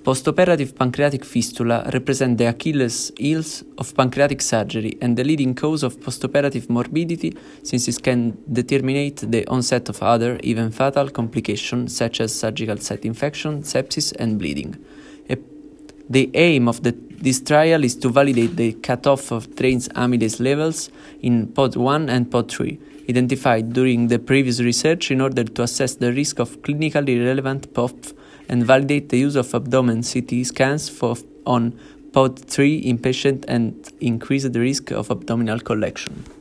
Postoperative pancreatic fistula represent the Achilles heels of pancreatic surgery and the leading cause of postoperative morbidity, since it can determine the onset of other, even fatal, complications such as surgical site infection, sepsis, and bleeding. The aim of this trial is to validate the cutoff of trace amylase levels in POD 1 and POD 3, identified during the previous research in order to assess the risk of clinically relevant POF and validate the use of abdomen CT scans on POD 3 in patients and increase the risk of abdominal collection.